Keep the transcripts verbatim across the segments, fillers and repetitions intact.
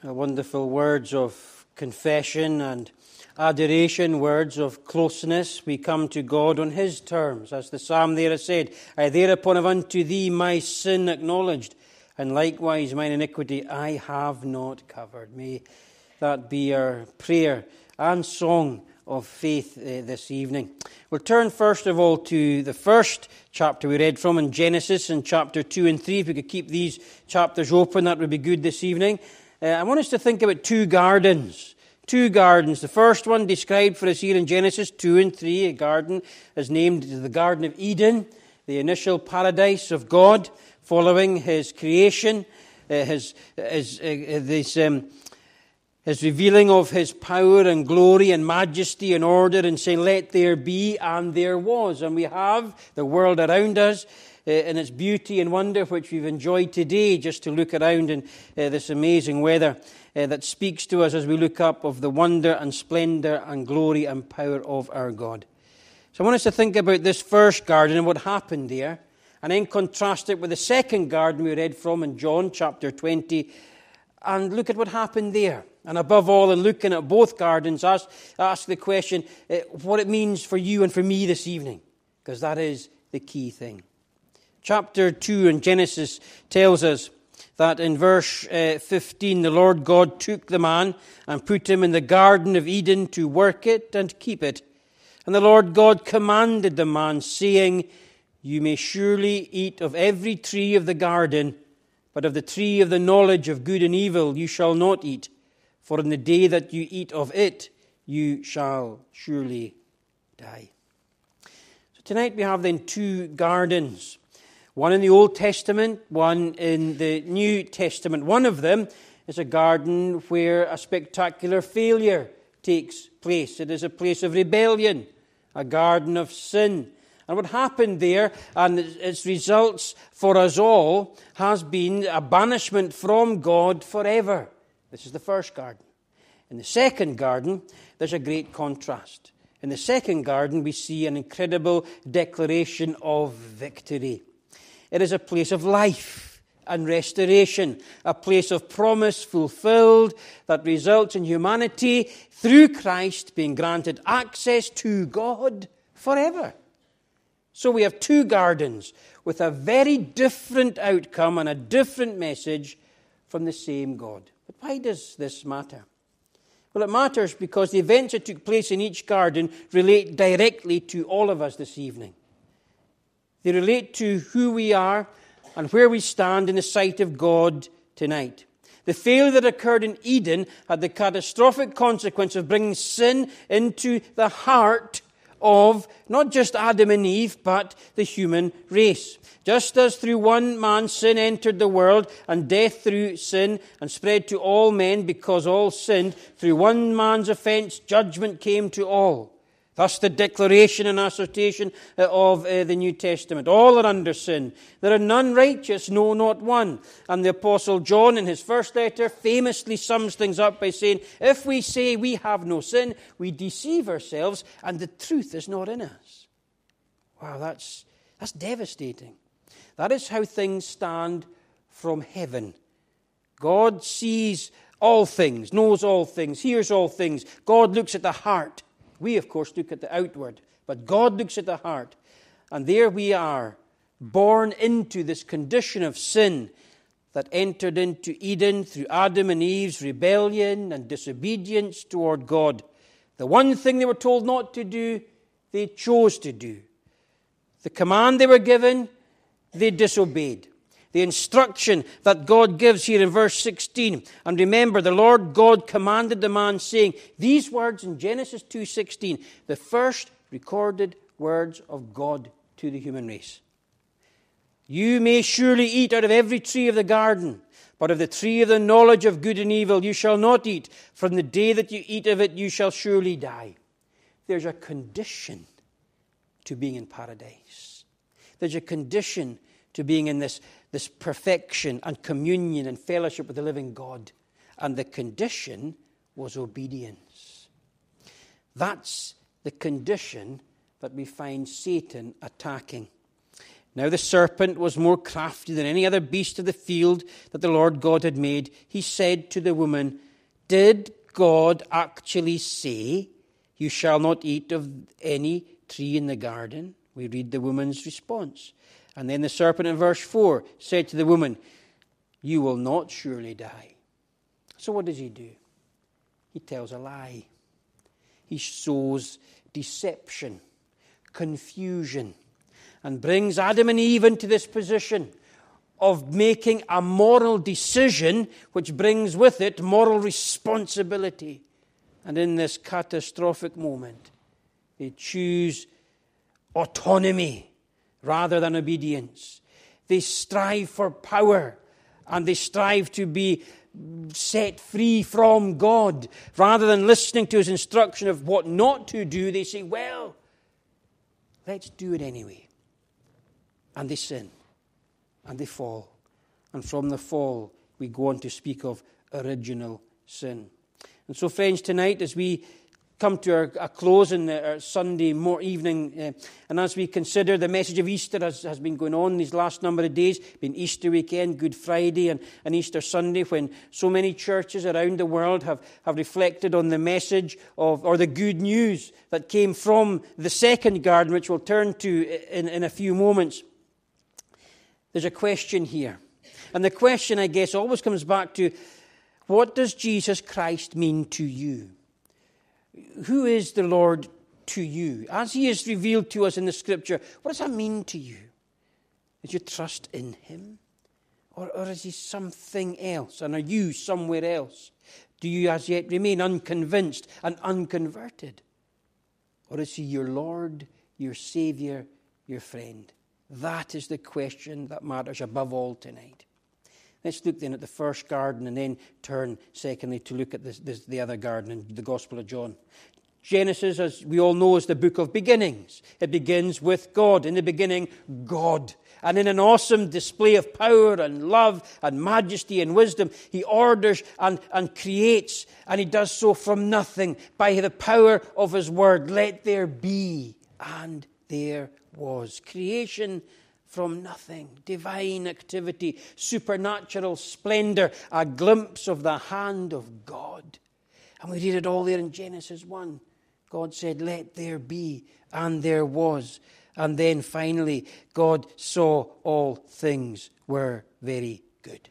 Wonderful words of confession and adoration, words of closeness. We come to God on His terms. As the psalm there has said, I thereupon have unto thee my sin acknowledged, and likewise mine iniquity I have not covered. May that be our prayer and song of faith uh, this evening. We'll turn first of all to the first chapter we read from in Genesis, in chapter two and three. If we could keep these chapters open, that would be good this evening. Uh, I want us to think about two gardens. Two gardens. The first one described for us here in Genesis two and three, a garden is named the Garden of Eden, the initial paradise of God following His creation, uh, His, his, uh, this, um, His revealing of His power and glory and majesty and order and saying, let there be, and there was. And we have the world around us uh, in its beauty and wonder, which we've enjoyed today, just to look around in uh, this amazing weather uh, that speaks to us as we look up of the wonder and splendor and glory and power of our God. So I want us to think about this first garden and what happened there, and then contrast it with the second garden we read from in John chapter twenty, and look at what happened there. And above all, in looking at both gardens, ask, ask the question, uh, what it means for you and for me this evening, because that is the key thing. Chapter two in Genesis tells us that in verse uh, fifteen, the Lord God took the man and put him in the Garden of Eden to work it and keep it. And the Lord God commanded the man, saying, you may surely eat of every tree of the garden, but of the tree of the knowledge of good and evil you shall not eat. For in the day that you eat of it, you shall surely die. So tonight we have then two gardens. One in the Old Testament, one in the New Testament. One of them is a garden where a spectacular failure takes place. It is a place of rebellion, a garden of sin. And what happened there, and its results for us all, has been a banishment from God forever. This is the first garden. In the second garden, there's a great contrast. In the second garden, we see an incredible declaration of victory. It is a place of life and restoration, a place of promise fulfilled that results in humanity, through Christ, being granted access to God forever. So we have two gardens with a very different outcome and a different message from the same God. But why does this matter? Well, it matters because the events that took place in each garden relate directly to all of us this evening. They relate to who we are and where we stand in the sight of God tonight. The failure that occurred in Eden had the catastrophic consequence of bringing sin into the heart of not just Adam and Eve, but the human race. Just as through one man sin entered the world, and death through sin, and spread to all men because all sinned, through one man's offense judgment came to all. Thus the declaration and assertion of uh, the New Testament. All are under sin. There are none righteous, no, not one. And the Apostle John in his first letter famously sums things up by saying, if we say we have no sin, we deceive ourselves and the truth is not in us. Wow, that's, that's devastating. That is how things stand from heaven. God sees all things, knows all things, hears all things. God looks at the heart. We, of course, look at the outward, but God looks at the heart. And there we are, born into this condition of sin that entered into Eden through Adam and Eve's rebellion and disobedience toward God. The one thing they were told not to do, they chose to do. The command they were given, they disobeyed. The instruction that God gives here in verse sixteen. And remember, the Lord God commanded the man, saying, these words in Genesis two sixteen, the first recorded words of God to the human race. You may surely eat out of every tree of the garden, but of the tree of the knowledge of good and evil you shall not eat. From the day that you eat of it, you shall surely die. There's a condition to being in paradise. There's a condition to being in this, this perfection and communion and fellowship with the living God. And the condition was obedience. That's the condition that we find Satan attacking. Now the serpent was more crafty than any other beast of the field that the Lord God had made. He said to the woman, did God actually say, you shall not eat of any tree in the garden? We read the woman's response. And then the serpent in verse four said to the woman, you will not surely die. So what does he do? He tells a lie. He sows deception, confusion, and brings Adam and Eve into this position of making a moral decision which brings with it moral responsibility. And in this catastrophic moment, they choose autonomy rather than obedience. They strive for power, and they strive to be set free from God. Rather than listening to his instruction of what not to do, they say, well, let's do it anyway. And they sin, and they fall. And from the fall, we go on to speak of original sin. And so, friends, tonight, as we come to our, a close in our Sunday more evening, uh, and as we consider the message of Easter as has been going on these last number of days, been Easter weekend, Good Friday, and, and Easter Sunday, when so many churches around the world have, have reflected on the message of, or the good news that came from the second garden, which we'll turn to in, in a few moments. There's a question here. And the question, I guess, always comes back to, what does Jesus Christ mean to you? Who is the Lord to you? As he is revealed to us in the Scripture, what does that mean to you? Is your trust in him? Or, or is he something else? And are you somewhere else? Do you as yet remain unconvinced and unconverted? Or is he your Lord, your Saviour, your friend? That is the question that matters above all tonight. Let's look then at the first garden and then turn, secondly, to look at this, this, the other garden in the Gospel of John. Genesis, as we all know, is the book of beginnings. It begins with God. In the beginning, God. And in an awesome display of power and love and majesty and wisdom, he orders and, and creates. And he does so from nothing by the power of his word. Let there be. And there was creation from nothing, divine activity, supernatural splendor, a glimpse of the hand of God. And we read it all there in Genesis one. God said, let there be, and there was. And then finally, God saw all things were very good.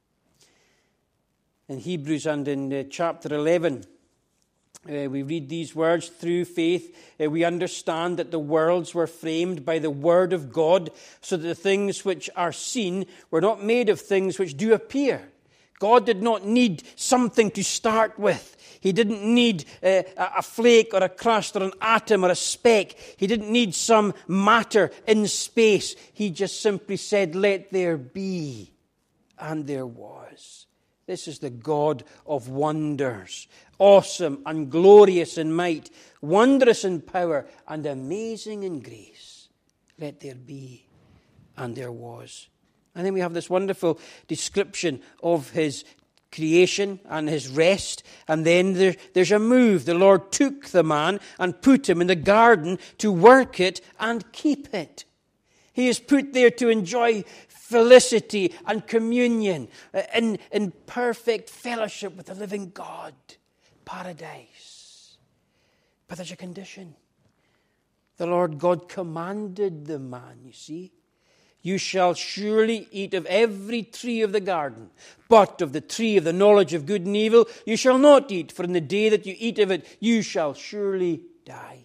In Hebrews and in uh, chapter eleven, Uh, we read these words, through faith, uh, we understand that the worlds were framed by the word of God, so that the things which are seen were not made of things which do appear. God did not need something to start with. He didn't need uh, a flake or a crust or an atom or a speck. He didn't need some matter in space. He just simply said, let there be. And there was. This is the God of wonders, awesome and glorious in might, wondrous in power, and amazing in grace. Let there be, and there was. And then we have this wonderful description of his creation and his rest. And then there, there's a move. The Lord took the man and put him in the garden to work it and keep it. He is put there to enjoy felicity and communion in, in perfect fellowship with the living God. Paradise. But there's a condition. The Lord God commanded the man, you see. You shall surely eat of every tree of the garden, but of the tree of the knowledge of good and evil you shall not eat, for in the day that you eat of it, you shall surely die.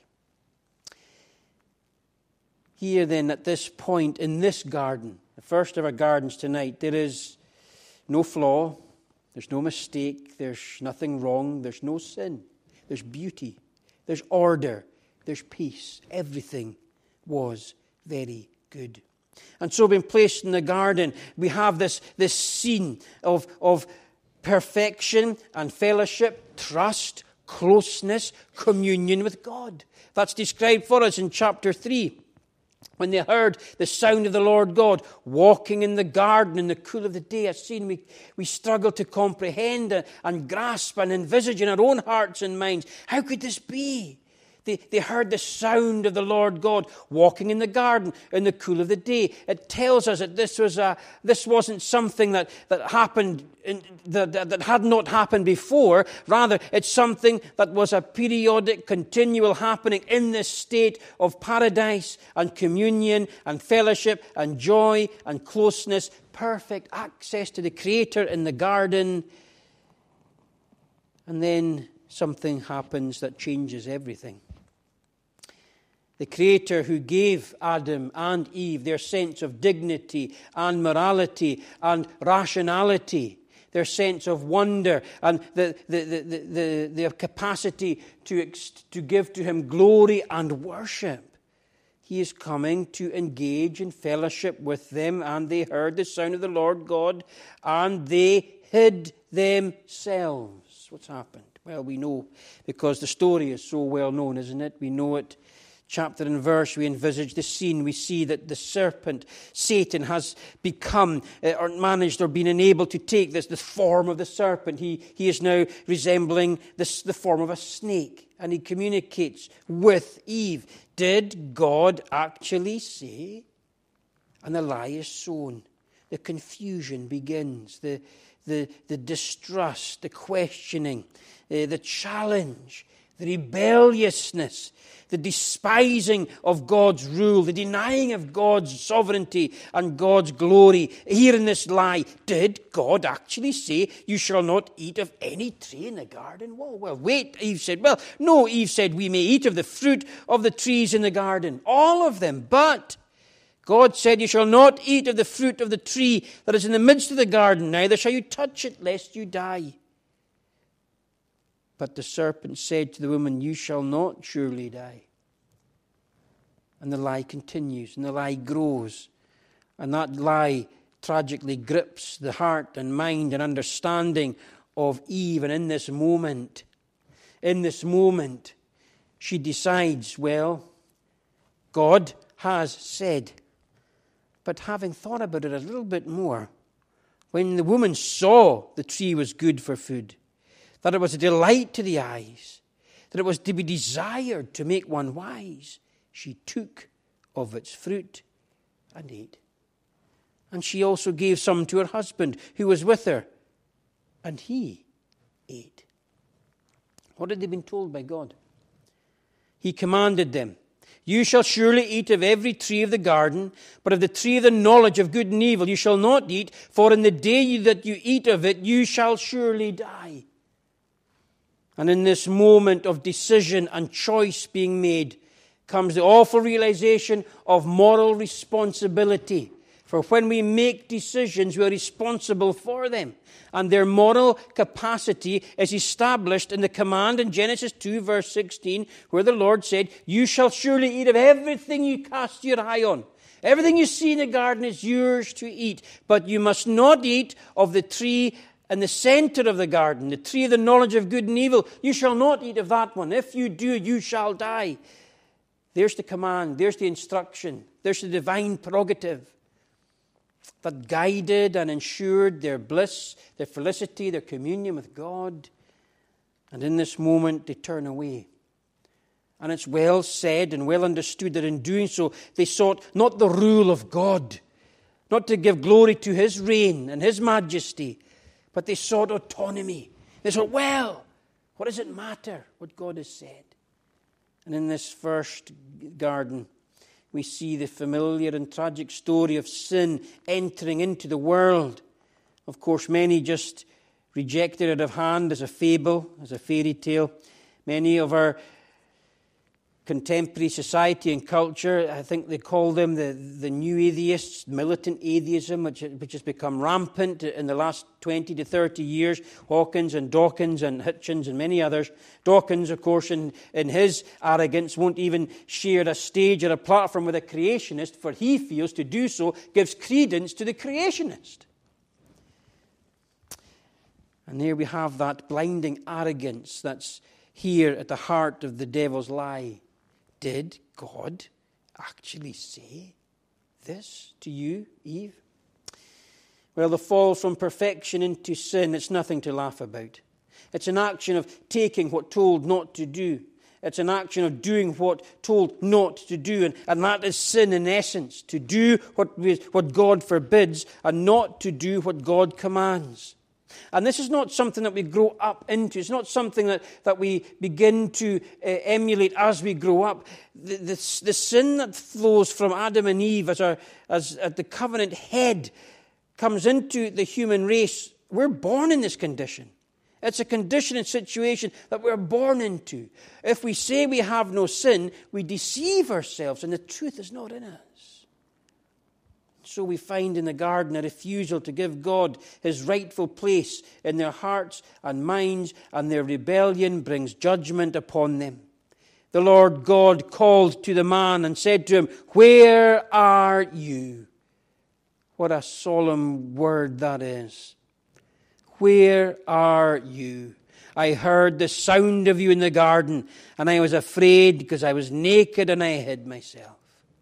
Here then, at this point in this garden, the first of our gardens tonight, there is no flaw, there's no mistake, there's nothing wrong, there's no sin. There's beauty, there's order, there's peace. Everything was very good. And so being placed in the garden, we have this, this scene of, of perfection and fellowship, trust, closeness, communion with God. That's described for us in chapter three. When they heard the sound of the Lord God walking in the garden in the cool of the day, a scene we, we struggle to comprehend and, and grasp and envisage in our own hearts and minds. How could this be? They, they heard the sound of the Lord God walking in the garden in the cool of the day. It tells us that this was a, this wasn't something that, that happened, in, that, that, that had not happened before. Rather, it's something that was a periodic, continual happening in this state of paradise and communion and fellowship and joy and closeness, perfect access to the Creator in the garden. And then something happens that changes everything. The Creator who gave Adam and Eve their sense of dignity and morality and rationality, their sense of wonder and the, the, the, the, the, their capacity to, to give to Him glory and worship. He is coming to engage in fellowship with them, and they heard the sound of the Lord God, and they hid themselves. What's happened? Well, we know, because the story is so well known, isn't it? We know it. Chapter and verse, we envisage the scene. We see that the serpent, Satan, has become uh, or managed or been enabled to take this, the form of the serpent. He, he is now resembling this, the form of a snake, and he communicates with Eve. Did God actually say? And the lie is sown. The confusion begins. The, the, the distrust, the questioning, uh, the challenge, the rebelliousness, the despising of God's rule, the denying of God's sovereignty and God's glory. Here in this lie, did God actually say, you shall not eat of any tree in the garden? Well, well, wait, Eve said. Well, no, Eve said, we may eat of the fruit of the trees in the garden, all of them. But God said, you shall not eat of the fruit of the tree that is in the midst of the garden, neither shall you touch it, lest you die. But the serpent said to the woman, you shall not surely die. And the lie continues, and the lie grows. And that lie tragically grips the heart and mind and understanding of Eve. And in this moment, in this moment, she decides, well, God has said. But having thought about it a little bit more, when the woman saw the tree was good for food, that it was a delight to the eyes, that it was to be desired to make one wise, she took of its fruit and ate. And she also gave some to her husband who was with her, and he ate. What had they been told by God? He commanded them, you shall surely eat of every tree of the garden, but of the tree of the knowledge of good and evil you shall not eat, for in the day that you eat of it you shall surely die. And in this moment of decision and choice being made comes the awful realization of moral responsibility. For when we make decisions, we are responsible for them. And their moral capacity is established in the command in Genesis two, verse sixteen, where the Lord said, you shall surely eat of everything you cast your eye on. Everything you see in the garden is yours to eat. But you must not eat of the tree in the center of the garden, the tree of the knowledge of good and evil. You shall not eat of that one. If you do, you shall die. There's the command. There's the instruction. There's the divine prerogative that guided and ensured their bliss, their felicity, their communion with God. And in this moment, they turn away. And it's well said and well understood that in doing so, they sought not the rule of God, not to give glory to His reign and His majesty, but they sought autonomy. They thought, well, what does it matter what God has said? And in this first garden, we see the familiar and tragic story of sin entering into the world. Of course, many just rejected it of hand as a fable, as a fairy tale. Many of our contemporary society and culture, I think they call them the, the new atheists, militant atheism, which, which has become rampant in the last twenty to thirty years. Hawkins and Dawkins and Hitchens and many others. Dawkins, of course, in, in his arrogance, won't even share a stage or a platform with a creationist, for he feels to do so gives credence to the creationist. And there we have that blinding arrogance that's here at the heart of the devil's lie. Did God actually say this to you, Eve? Well, the fall from perfection into sin, it's nothing to laugh about. It's an action of taking what told not to do. It's an action of doing what told not to do. And, and that is sin in essence. To do what, we, what God forbids and not to do what God commands. And this is not something that we grow up into. It's not something that, that we begin to uh, emulate as we grow up. The, the, the sin that flows from Adam and Eve as, our, as at the covenant head comes into the human race. We're born in this condition. It's a condition and situation that we're born into. If we say we have no sin, we deceive ourselves and the truth is not in us. So we find in the garden a refusal to give God his rightful place in their hearts and minds, and their rebellion brings judgment upon them. The Lord God called to the man and said to him, "Where are you?" What a solemn word that is. Where are you? I heard the sound of you in the garden, and I was afraid because I was naked and I hid myself.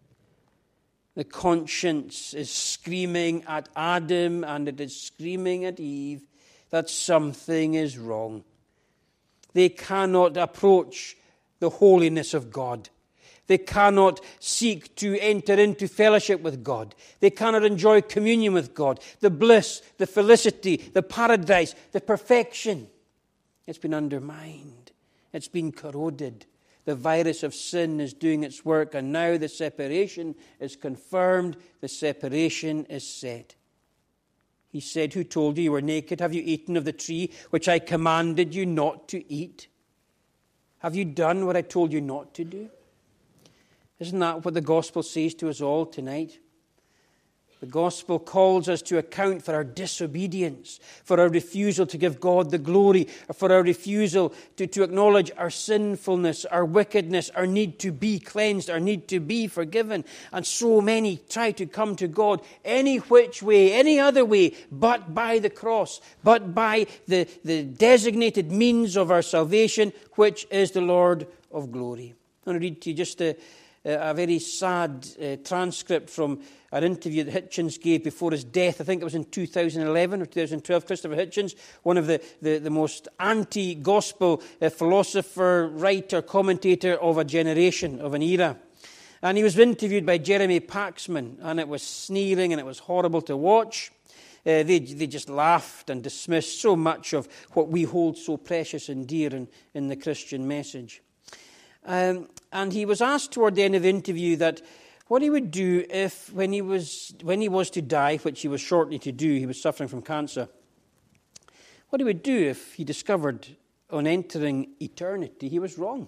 The conscience is screaming at Adam and it is screaming at Eve that something is wrong. They cannot approach the holiness of God. They cannot seek to enter into fellowship with God. They cannot enjoy communion with God. The bliss, the felicity, the paradise, the perfection. It's been undermined. It's been corroded. The virus of sin is doing its work, and now the separation is confirmed. The separation is set. He said, "Who told you you were naked? Have you eaten of the tree which I commanded you not to eat? Have you done what I told you not to do?" Isn't that what the gospel says to us all tonight? The gospel calls us to account for our disobedience, for our refusal to give God the glory, for our refusal to, to acknowledge our sinfulness, our wickedness, our need to be cleansed, our need to be forgiven. And so many try to come to God any which way, any other way, but by the cross, but by the, the designated means of our salvation, which is the Lord of glory. I'm going to read to you just a a very sad uh, transcript from an interview that Hitchens gave before his death. I think it was in two thousand eleven or two thousand twelve. Christopher Hitchens, one of the, the, the most anti-gospel uh, philosopher, writer, commentator of a generation, of an era. And he was interviewed by Jeremy Paxman, and it was sneering and it was horrible to watch. Uh, they, they just laughed and dismissed so much of what we hold so precious and dear in, in the Christian message. Um, and he was asked toward the end of the interview that what he would do if, when he was when he was to die, which he was shortly to do, he was suffering from cancer, what he would do if he discovered on entering eternity he was wrong,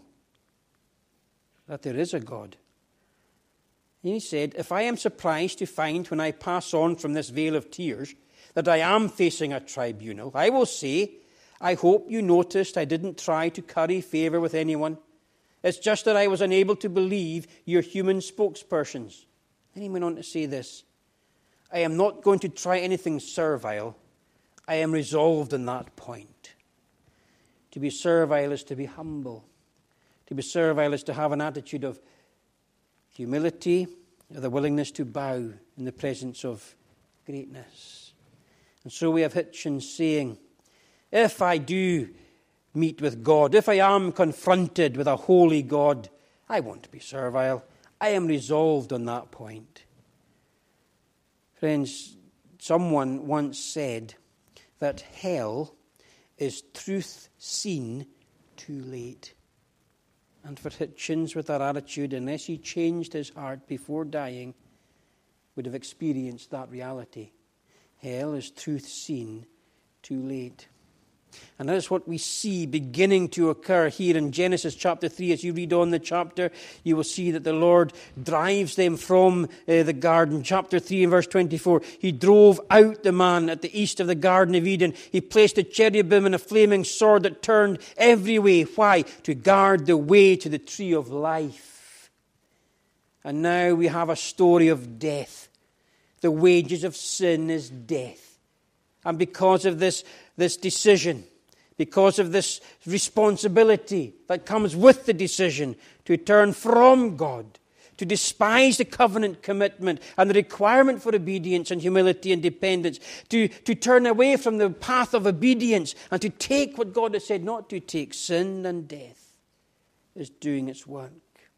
that there is a God. And he said, "If I am surprised to find when I pass on from this vale of tears that I am facing a tribunal, I will say, I hope you noticed I didn't try to curry favor with anyone. It's just that I was unable to believe your human spokespersons." Then he went on to say this, "I am not going to try anything servile. I am resolved on that point. To be servile is to be humble. To be servile is to have an attitude of humility, or the willingness to bow in the presence of greatness." And so we have Hitchens saying, if I do meet with God, if I am confronted with a holy God, I won't be servile. I am resolved on that point. Friends, someone once said that hell is truth seen too late. And for Hitchens, with that attitude, unless he changed his heart before dying, would have experienced that reality. Hell is truth seen too late. And that is what we see beginning to occur here in Genesis chapter three. As you read on the chapter, you will see that the Lord drives them from uh, the garden. Chapter three and verse twenty-four. He drove out the man at the east of the Garden of Eden. He placed a cherubim and a flaming sword that turned every way. Why? To guard the way to the tree of life. And now we have a story of death. The wages of sin is death. And because of this, this decision, because of this responsibility that comes with the decision to turn from God, to despise the covenant commitment and the requirement for obedience and humility and dependence, to, to turn away from the path of obedience and to take what God has said not to take, sin and death, is doing its work.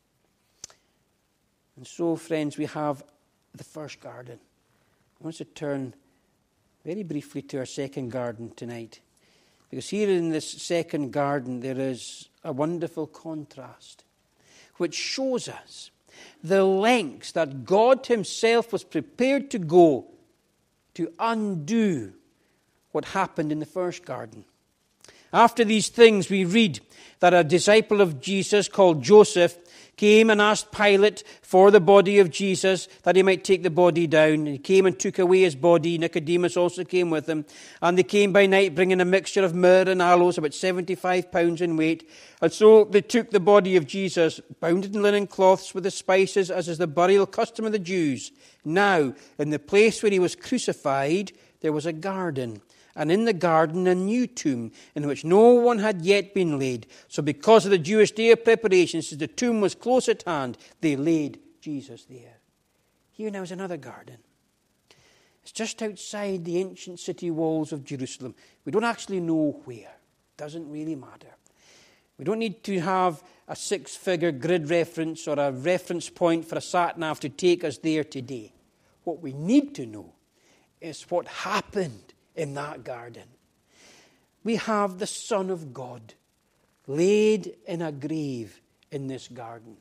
And so, friends, we have the first garden. I want us to turn very briefly to our second garden tonight. Because here in this second garden there is a wonderful contrast which shows us the lengths that God himself was prepared to go to undo what happened in the first garden. After these things we read that a disciple of Jesus called Joseph came and asked Pilate for the body of Jesus, that he might take the body down. He came and took away his body. Nicodemus also came with him. And they came by night, bringing a mixture of myrrh and aloes, about seventy-five pounds in weight. And so they took the body of Jesus, bound it in linen cloths with the spices, as is the burial custom of the Jews. Now, in the place where he was crucified, there was a garden. And in the garden a new tomb, in which no one had yet been laid. So because of the Jewish day of preparation, since the tomb was close at hand, they laid Jesus there. Here now is another garden. It's just outside the ancient city walls of Jerusalem. We don't actually know where. It doesn't really matter. We don't need to have a six-figure grid reference or a reference point for a sat-nav to take us there today. What we need to know is what happened in that garden. We have the Son of God laid in a grave in this garden.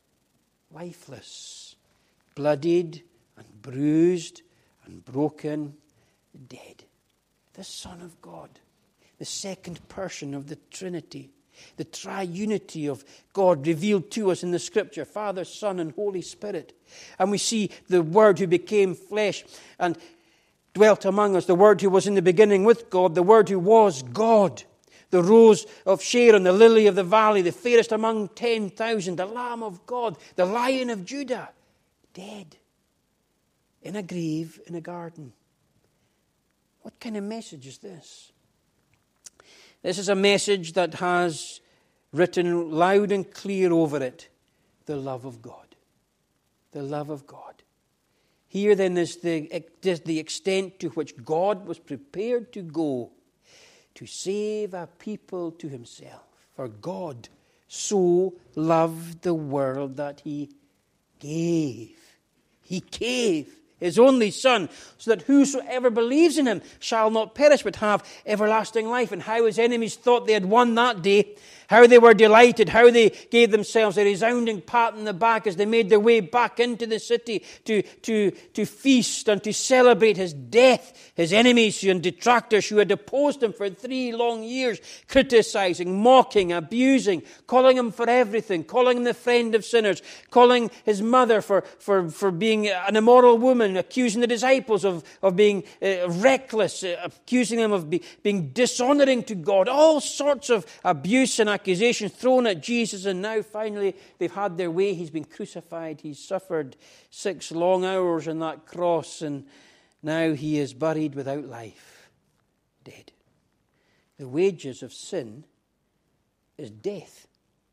Lifeless, bloodied and bruised and broken, dead. The Son of God, the second person of the Trinity, the triunity of God revealed to us in the Scripture, Father, Son, and Holy Spirit. And we see the Word who became flesh and dwelt among us, the Word who was in the beginning with God, the Word who was God, the rose of Sharon, the lily of the valley, the fairest among ten thousand, the Lamb of God, the Lion of Judah, dead in a grave in a garden. What kind of message is this? This is a message that has written loud and clear over it, the love of God. The love of God. Here then is the, the extent to which God was prepared to go to save a people to himself. For God so loved the world that he gave. He gave his only Son, so that whosoever believes in him shall not perish but have everlasting life. And how his enemies thought they had won that day, how they were delighted, how they gave themselves a resounding pat on the back as they made their way back into the city to, to, to feast and to celebrate his death. His enemies and detractors who had opposed him for three long years, criticizing, mocking, abusing, calling him for everything, calling him the friend of sinners, calling his mother for, for, for being an immoral woman, accusing the disciples of, of being uh, reckless, uh, accusing them of be, being dishonoring to God. All sorts of abuse and accusations thrown at Jesus, and now finally they've had their way. He's been crucified. He's suffered six long hours on that cross, and now he is buried without life, dead. The wages of sin is death.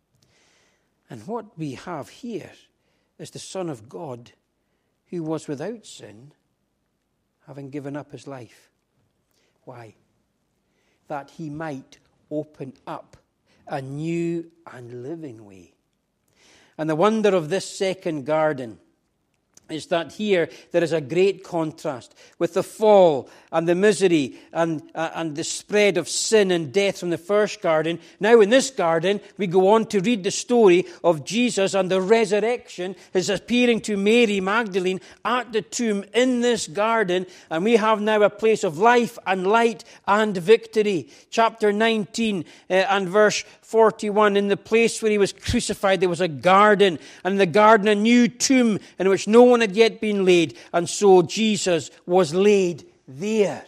And what we have here is the Son of God who was without sin, having given up his life. Why? That he might open up a new and living way. And the wonder of this second garden is that here there is a great contrast with the fall and the misery and, uh, and the spread of sin and death from the first garden. Now in this garden, we go on to read the story of Jesus and the resurrection, his appearing to Mary Magdalene at the tomb in this garden. And we have now a place of life and light and victory. Chapter nineteen uh, and verse forty-one, in the place where he was crucified, there was a garden, and in the garden a new tomb in which no one had yet been laid, and so Jesus was laid there.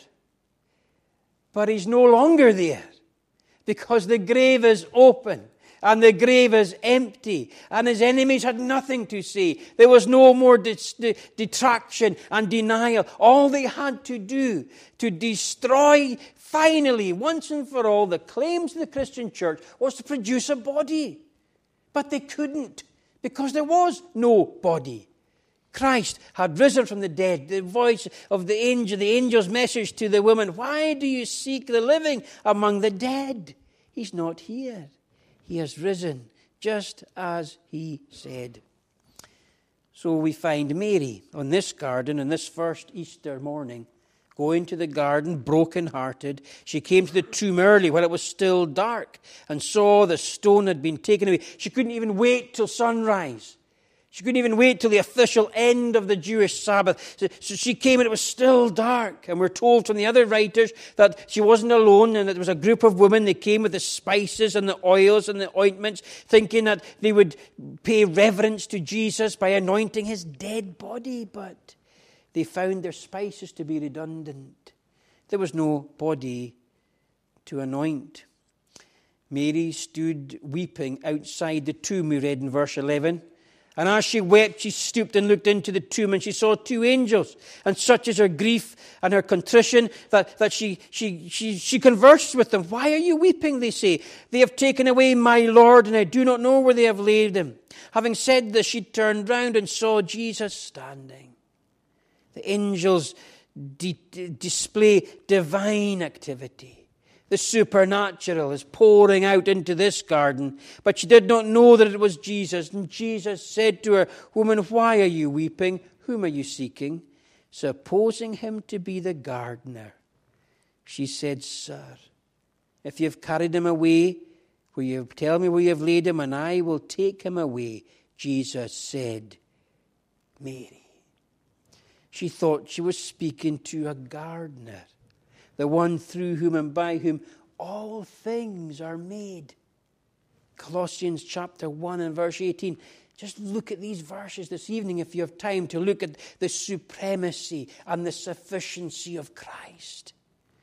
But he's no longer there, because the grave is open, and the grave is empty, and his enemies had nothing to say. There was no more detraction and denial. All they had to do to destroy, finally, once and for all, the claims of the Christian church was to produce a body. But they couldn't, because there was no body. Christ had risen from the dead. The voice of the angel, the angel's message to the woman, why do you seek the living among the dead? He's not here. He has risen just as he said. So we find Mary on this garden on this first Easter morning, going to the garden, broken-hearted. She came to the tomb early while it was still dark and saw the stone had been taken away. She couldn't even wait till sunrise. She couldn't even wait till the official end of the Jewish Sabbath. So she came and it was still dark. And we're told from the other writers that she wasn't alone and that there was a group of women. They came with the spices and the oils and the ointments, thinking that they would pay reverence to Jesus by anointing his dead body. But they found their spices to be redundant. There was no body to anoint. Mary stood weeping outside the tomb, we read in verse eleven. And as she wept, she stooped and looked into the tomb, and she saw two angels. And such is her grief and her contrition that, that she, she, she, she conversed with them. Why are you weeping, they say. They have taken away my Lord, and I do not know where they have laid him. Having said this, she turned round and saw Jesus standing. The angels de- de- display divine activity. The supernatural is pouring out into this garden. But she did not know that it was Jesus. And Jesus said to her, Woman, why are you weeping? Whom are you seeking? Supposing him to be the gardener, she said, Sir, if you have carried him away, will you tell me where you have laid him, and I will take him away? Jesus said, Mary. She thought she was speaking to a gardener, the one through whom and by whom all things are made. Colossians chapter one and verse eighteen. Just look at these verses this evening if you have time to look at the supremacy and the sufficiency of Christ.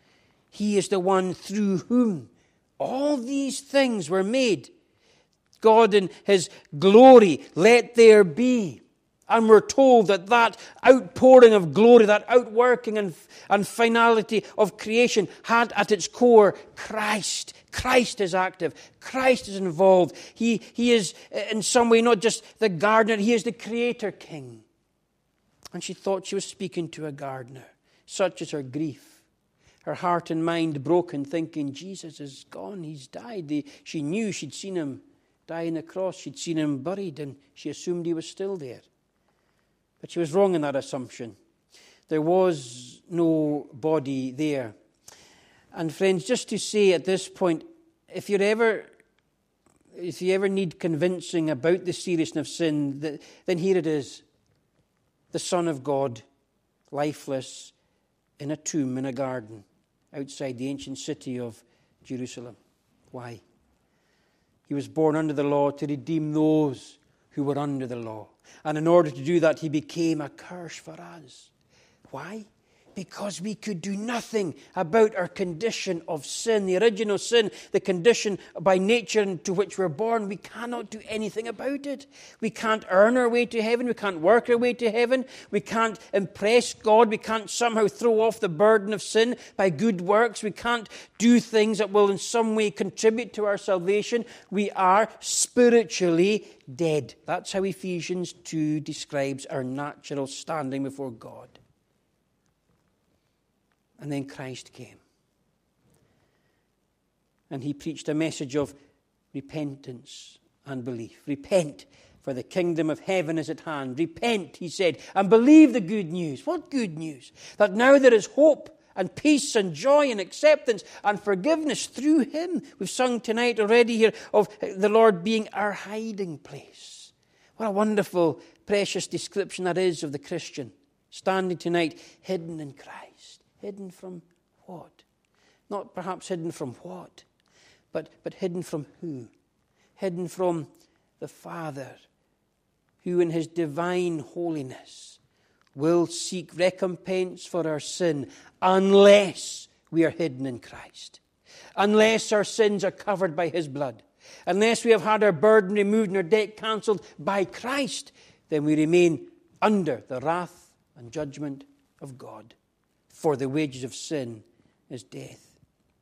He is the one through whom all these things were made. God in his glory, let there be. And we're told that that outpouring of glory, that outworking and, and finality of creation had at its core Christ. Christ is active. Christ is involved. He, he is in some way not just the gardener, he is the creator king. And she thought she was speaking to a gardener. Such is her grief. Her heart and mind broken, thinking Jesus is gone, he's died. The, she knew she'd seen him die on the cross. She'd seen him buried, and she assumed he was still there. But she was wrong in that assumption. There was no body there. And friends, just to say at this point, if you're ever, if you ever need convincing about the seriousness of sin, then here it is. The Son of God, lifeless, in a tomb in a garden outside the ancient city of Jerusalem. Why? He was born under the law to redeem those who were under the law. And in order to do that, he became a curse for us. Why? Because we could do nothing about our condition of sin. The original sin, the condition by nature into which we're born, we cannot do anything about it. We can't earn our way to heaven. We can't work our way to heaven. We can't impress God. We can't somehow throw off the burden of sin by good works. We can't do things that will in some way contribute to our salvation. We are spiritually dead. That's how Ephesians two describes our natural standing before God. And then Christ came. And he preached a message of repentance and belief. Repent, for the kingdom of heaven is at hand. Repent, he said, and believe the good news. What good news? That now there is hope and peace and joy and acceptance and forgiveness through him. We've sung tonight already here of the Lord being our hiding place. What a wonderful, precious description that is of the Christian. Standing tonight hidden in Christ. Hidden from what? Not perhaps hidden from what, but, but hidden from who? Hidden from the Father, who in his divine holiness will seek recompense for our sin unless we are hidden in Christ. Unless our sins are covered by his blood. Unless we have had our burden removed and our debt cancelled by Christ, then we remain under the wrath and judgment of God. For the wages of sin is death.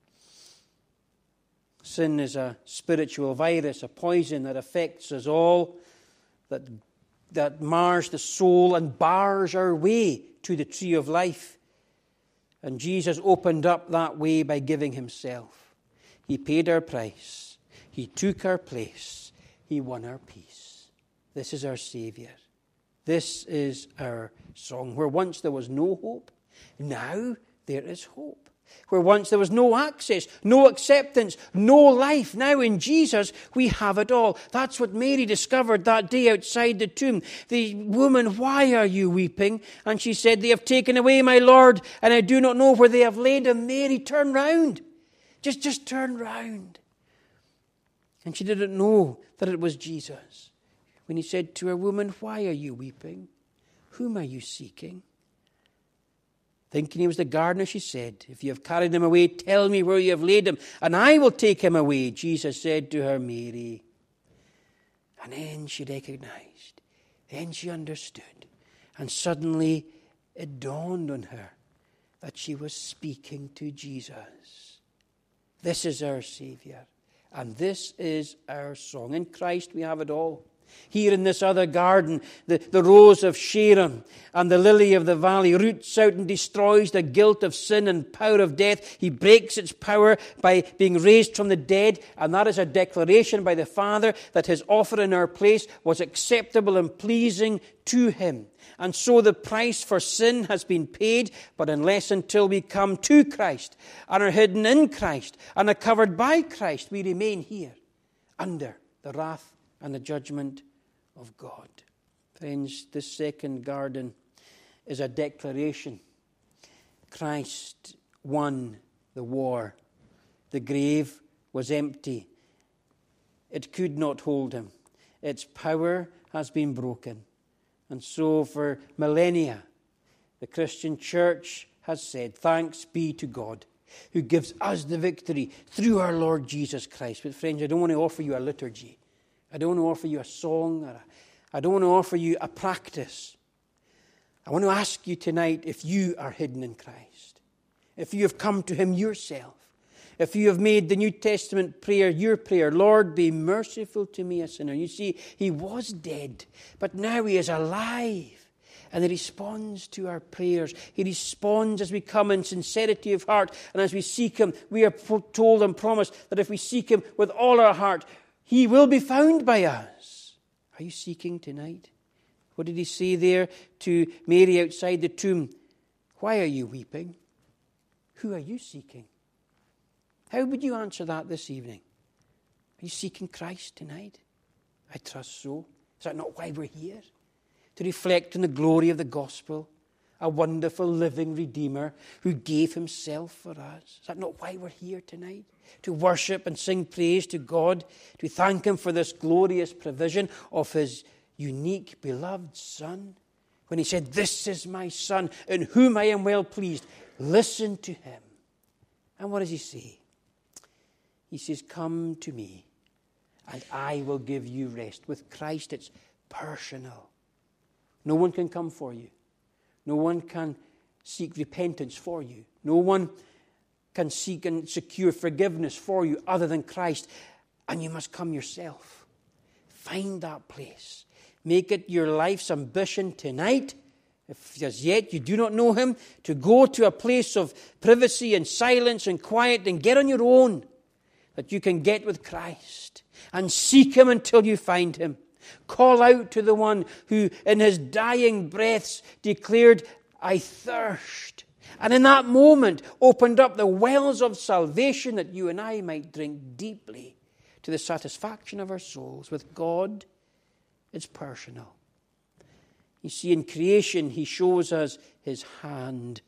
Sin is a spiritual virus, a poison that affects us all, that, that mars the soul and bars our way to the tree of life. And Jesus opened up that way by giving himself. He paid our price. He took our place. he won our peace. This is our Saviour. This is our song. Where once there was no hope, now there is hope. Where once there was no access, no acceptance, no life, now in Jesus we have it all. That's what Mary discovered that day outside the tomb. The woman, why are you weeping? And she said, they have taken away my Lord, and I do not know where they have laid him. Mary, turn round. Just, just turn round. And she didn't know that it was Jesus. When he said to her, woman, why are you weeping? Whom are you seeking? Thinking he was the gardener, she said, if you have carried him away, tell me where you have laid him, and I will take him away. Jesus said to her, Mary. And then she recognized. Then she understood. And suddenly it dawned on her that she was speaking to Jesus. This is our Saviour. And this is our song. In Christ we have it all. Here in this other garden, the, the rose of Sharon and the lily of the valley roots out and destroys the guilt of sin and power of death. He breaks its power by being raised from the dead, and that is a declaration by the Father that his offer in our place was acceptable and pleasing to him. And so the price for sin has been paid, but unless until we come to Christ and are hidden in Christ and are covered by Christ, we remain here under the wrath and the judgment of God. Friends, this second garden is a declaration. Christ won the war. The grave was empty. It could not hold him. Its power has been broken. And so for millennia, the Christian church has said, thanks be to God, who gives us the victory through our Lord Jesus Christ. But friends, I don't want to offer you a liturgy. I don't want to offer you a song. Or a, I don't want to offer you a practice. I want to ask you tonight if you are hidden in Christ. If you have come to him yourself. If you have made the New Testament prayer your prayer, Lord, be merciful to me, a sinner. You see, he was dead, but now he is alive. And he responds to our prayers. He responds as we come in sincerity of heart. And as we seek him, we are told and promised that if we seek him with all our heart, he will be found by us. Are you seeking tonight? What did he say there to Mary outside the tomb? Why are you weeping? Who are you seeking? How would you answer that this evening? Are you seeking Christ tonight? I trust so. Is that not why we're here? To reflect on the glory of the gospel, a wonderful living Redeemer who gave himself for us. Is that not why we're here tonight? To worship and sing praise to God, to thank him for this glorious provision of his unique, beloved Son. When he said, this is my Son, in whom I am well pleased. Listen to him. And what does he say? He says, come to me, and I will give you rest. With Christ, it's personal. No one can come for you. No one can seek repentance for you. No one can seek and secure forgiveness for you other than Christ. And you must come yourself. Find that place. Make it your life's ambition tonight, if as yet you do not know him, to go to a place of privacy and silence and quiet and get on your own, that you can get with Christ and seek him until you find him. Call out to the one who in his dying breaths declared, I thirst. And in that moment opened up the wells of salvation that you and I might drink deeply to the satisfaction of our souls. With God, it's personal. You see, in creation, he shows us his hand.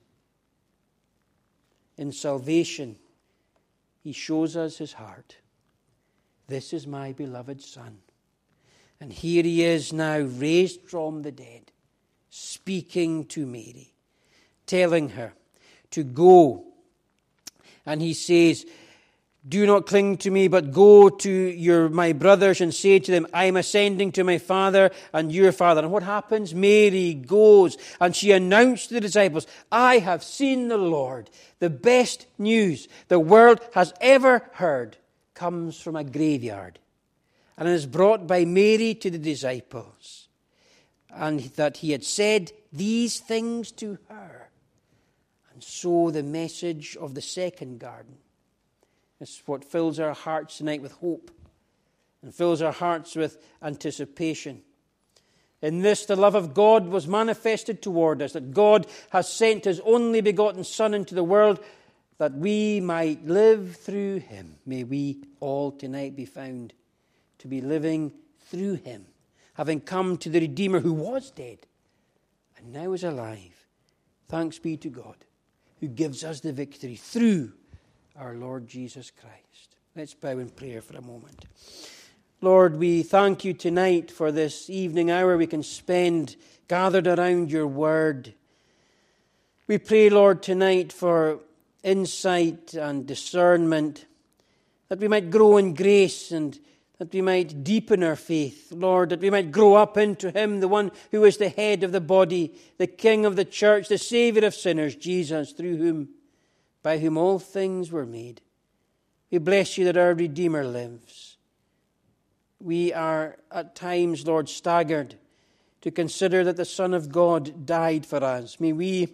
In salvation, he shows us his heart. This is my beloved Son. And here he is now, raised from the dead, speaking to Mary, telling her to go. And he says, do not cling to me, but go to your my brothers and say to them, I am ascending to my Father and your Father. And what happens? Mary goes and she announced to the disciples, I have seen the Lord. The best news the world has ever heard comes from a graveyard. And is brought by Mary to the disciples. And that he had said these things to her. And so the message of the second garden is what fills our hearts tonight with hope. and fills our hearts with anticipation. In this, the love of God was manifested toward us, that God has sent His only begotten Son into the world that we might live through Him. May we all tonight be found to be living through Him, having come to the Redeemer who was dead and now is alive. Thanks be to God, who gives us the victory through our Lord Jesus Christ. Let's bow in prayer for a moment. Lord, we thank you tonight for this evening hour we can spend gathered around your word. We pray, Lord, tonight for insight and discernment, that we might grow in grace and that we might deepen our faith. Lord, that we might grow up into Him, the one who is the head of the body, the King of the church, the Saviour of sinners, Jesus, through whom, by whom all things were made. We bless you that our Redeemer lives. We are at times, Lord, staggered to consider that the Son of God died for us. May we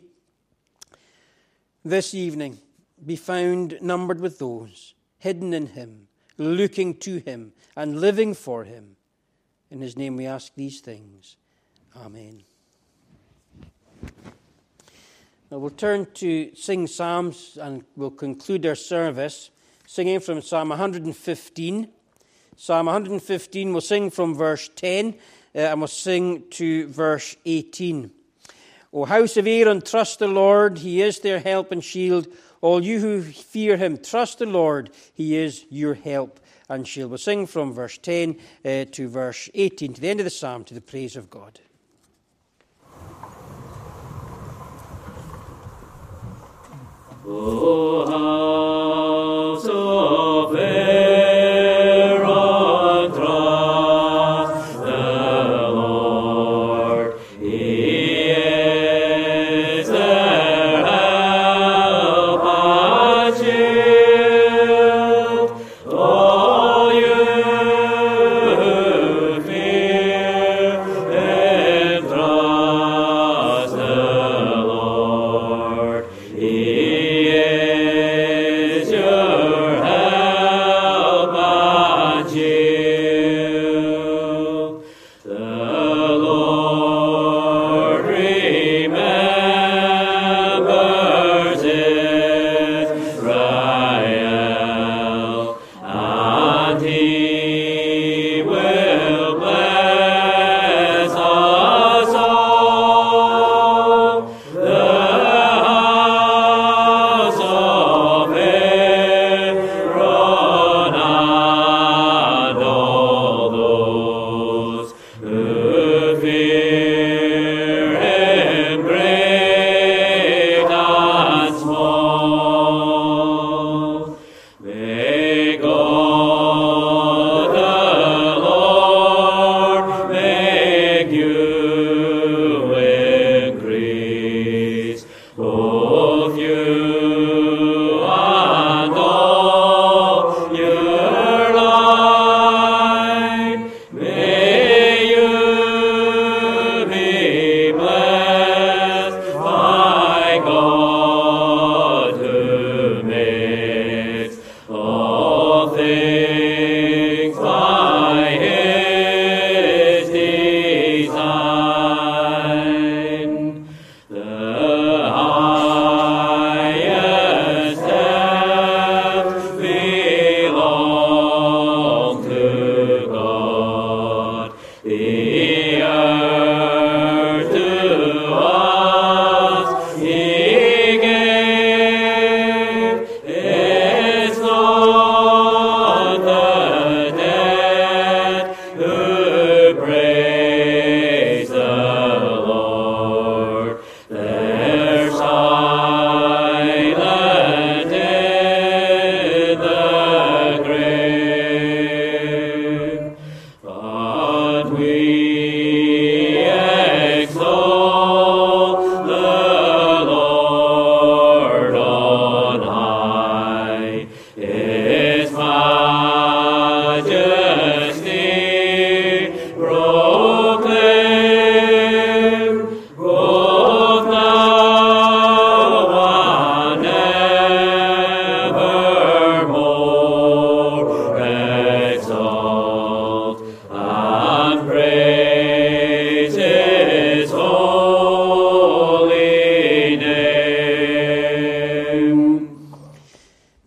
this evening be found numbered with those hidden in Him, looking to Him and living for Him. In His name we ask these things. Amen. Now we'll turn to sing psalms and we'll conclude our service singing from Psalm one hundred fifteen. Psalm one hundred fifteen, we'll sing from verse ten uh, and we'll sing to verse eighteen. O house of Aaron, trust the Lord, He is their help and shield. All you who fear Him, trust the Lord, He is your help and shield. We'll sing from verse ten uh, to verse eighteen, to the end of the psalm, to the praise of God. O house of Aaron, May God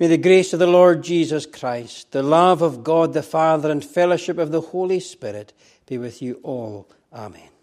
May the grace of the Lord Jesus Christ, the love of God the Father, and fellowship of the Holy Spirit be with you all. Amen.